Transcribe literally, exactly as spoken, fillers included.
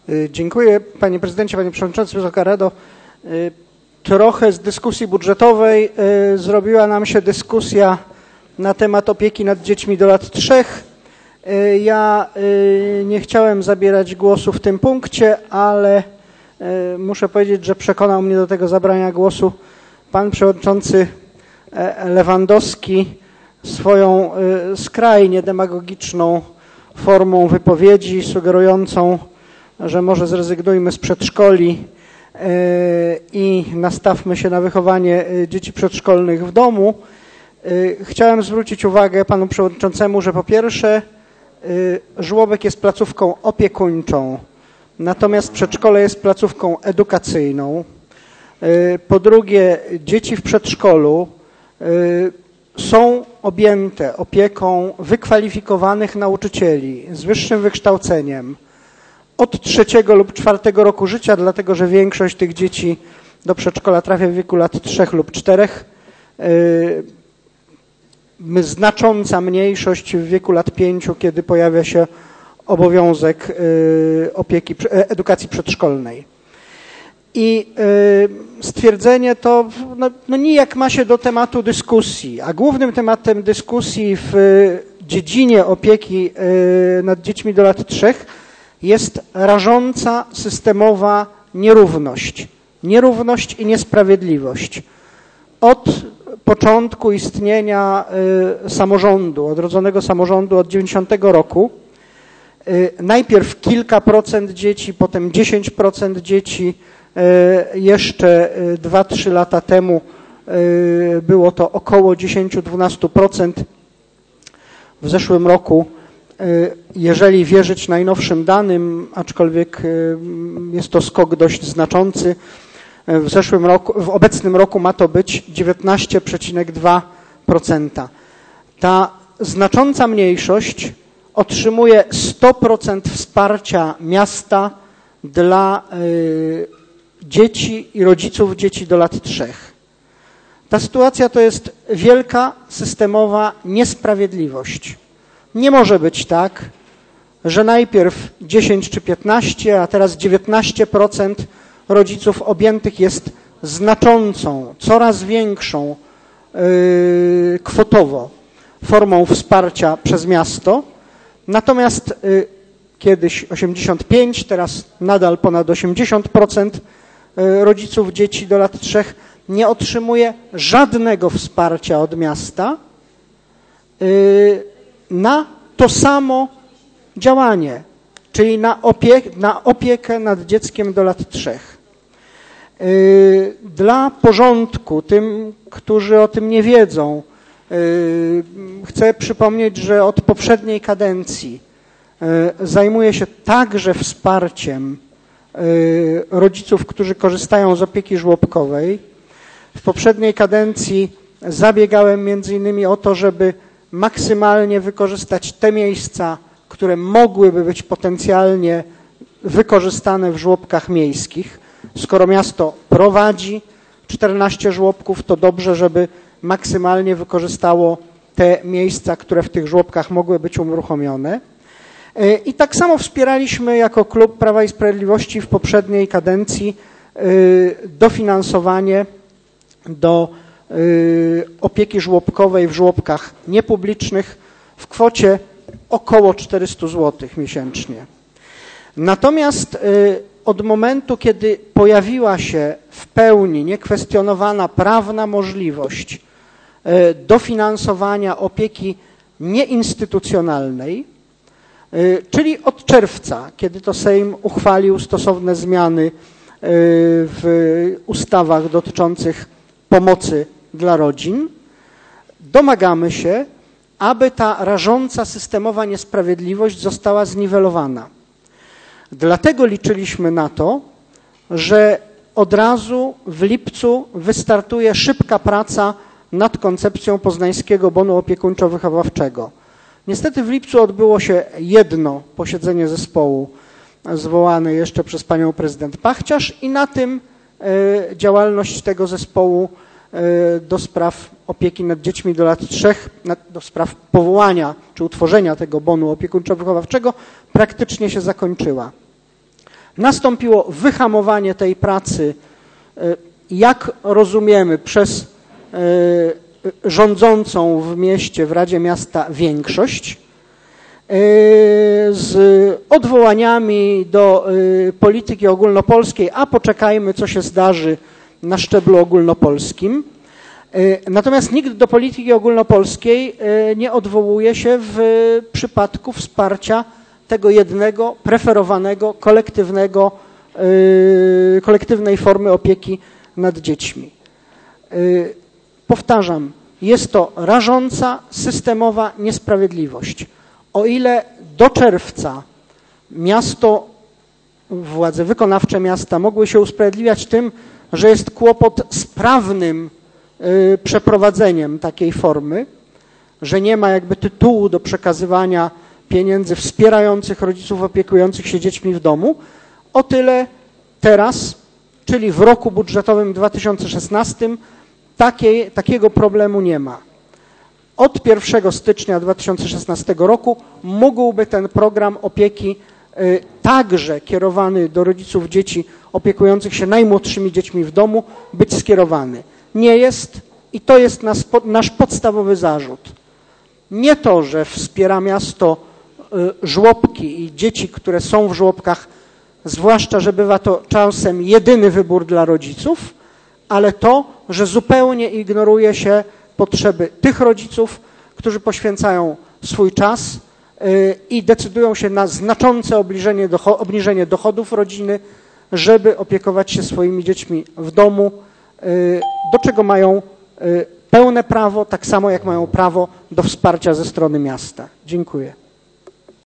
Dziękuję panie prezydencie, panie przewodniczący, Wysoka Rado. Trochę z dyskusji budżetowej zrobiła nam się dyskusja na temat opieki nad dziećmi do lat trzech. Ja nie chciałem zabierać głosu w tym punkcie, ale muszę powiedzieć, że przekonał mnie do tego zabrania głosu pan przewodniczący Lewandowski swoją skrajnie demagogiczną formą wypowiedzi sugerującą, że może zrezygnujmy z przedszkoli i nastawmy się na wychowanie dzieci przedszkolnych w domu. Chciałem zwrócić uwagę panu przewodniczącemu, że po pierwsze żłobek jest placówką opiekuńczą, natomiast przedszkole jest placówką edukacyjną. Po drugie, dzieci w przedszkolu są objęte opieką wykwalifikowanych nauczycieli z wyższym wykształceniem od trzeciego lub czwartego roku życia, dlatego że większość tych dzieci do przedszkola trafia w wieku lat trzech lub czterech. Znacząca mniejszość w wieku lat pięciu, kiedy pojawia się obowiązek opieki, edukacji przedszkolnej. I stwierdzenie to no, no nijak ma się do tematu dyskusji, a głównym tematem dyskusji w dziedzinie opieki nad dziećmi do lat trzech jest rażąca systemowa nierówność. Nierówność i niesprawiedliwość. Od początku istnienia samorządu, odrodzonego samorządu od dziewięćdziesiątego roku, najpierw kilka procent dzieci, potem dziesięć procent dzieci, jeszcze dwa trzy lata temu było to około dziesięć do dwunastu procent. W zeszłym roku, jeżeli wierzyć najnowszym danym, aczkolwiek jest to skok dość znaczący, w zeszłym roku, w obecnym roku ma to być dziewiętnaście przecinek dwa procent. Ta znacząca mniejszość otrzymuje sto procent wsparcia miasta dla dzieci i rodziców dzieci do lat trzech. Ta sytuacja to jest wielka systemowa niesprawiedliwość. Nie może być tak, że najpierw dziesięć czy piętnaście, a teraz dziewiętnaście procent rodziców objętych jest znaczącą, coraz większą yy, kwotowo formą wsparcia przez miasto, natomiast yy, kiedyś osiemdziesiąt pięć, teraz nadal ponad osiemdziesiąt procent rodziców dzieci do lat trzech nie otrzymuje żadnego wsparcia od miasta na to samo działanie, czyli na, opie- na opiekę nad dzieckiem do lat trzech. Dla porządku, tym, którzy o tym nie wiedzą, chcę przypomnieć, że od poprzedniej kadencji zajmuje się także wsparciem rodziców, którzy korzystają z opieki żłobkowej. W poprzedniej kadencji zabiegałem między innymi o to, żeby maksymalnie wykorzystać te miejsca, które mogłyby być potencjalnie wykorzystane w żłobkach miejskich. Skoro miasto prowadzi czternaście żłobków, to dobrze, żeby maksymalnie wykorzystało te miejsca, które w tych żłobkach mogły być uruchomione. I tak samo wspieraliśmy jako Klub Prawa i Sprawiedliwości w poprzedniej kadencji dofinansowanie do opieki żłobkowej w żłobkach niepublicznych w kwocie około czterysta złotych miesięcznie. Natomiast od momentu, kiedy pojawiła się w pełni niekwestionowana prawna możliwość dofinansowania opieki nieinstytucjonalnej, czyli od czerwca, kiedy to Sejm uchwalił stosowne zmiany w ustawach dotyczących pomocy dla rodzin, domagamy się, aby ta rażąca systemowa niesprawiedliwość została zniwelowana. Dlatego liczyliśmy na to, że od razu w lipcu wystartuje szybka praca nad koncepcją poznańskiego bonu opiekuńczo-wychowawczego. Niestety w lipcu odbyło się jedno posiedzenie zespołu zwołane jeszcze przez panią prezydent Pachciarz i na tym działalność tego zespołu do spraw opieki nad dziećmi do lat trzech, do spraw powołania czy utworzenia tego bonu opiekuńczo-wychowawczego praktycznie się zakończyła. Nastąpiło wyhamowanie tej pracy, jak rozumiemy, przez rządzącą w mieście, w Radzie Miasta większość, z odwołaniami do polityki ogólnopolskiej, a poczekajmy, co się zdarzy na szczeblu ogólnopolskim. Natomiast nikt do polityki ogólnopolskiej nie odwołuje się w przypadku wsparcia tego jednego, preferowanego, kolektywnego, kolektywnej formy opieki nad dziećmi. Powtarzam, jest to rażąca, systemowa niesprawiedliwość. O ile do czerwca miasto, władze wykonawcze miasta mogły się usprawiedliwiać tym, że jest kłopot z prawnym y, przeprowadzeniem takiej formy, że nie ma jakby tytułu do przekazywania pieniędzy wspierających rodziców opiekujących się dziećmi w domu, o tyle teraz, czyli w roku budżetowym dwa tysiące szesnastym, takiej, takiego problemu nie ma. Od pierwszego stycznia dwa tysiące szesnastego roku mógłby ten program opieki y, także kierowany do rodziców dzieci opiekujących się najmłodszymi dziećmi w domu być skierowany. Nie jest i to jest nas, nasz podstawowy zarzut. Nie to, że wspiera miasto y, żłobki i dzieci, które są w żłobkach, zwłaszcza, że bywa to czasem jedyny wybór dla rodziców, ale to, że zupełnie ignoruje się potrzeby tych rodziców, którzy poświęcają swój czas i decydują się na znaczące obniżenie, obniżenie dochodów rodziny, żeby opiekować się swoimi dziećmi w domu, do czego mają pełne prawo, tak samo jak mają prawo do wsparcia ze strony miasta. Dziękuję.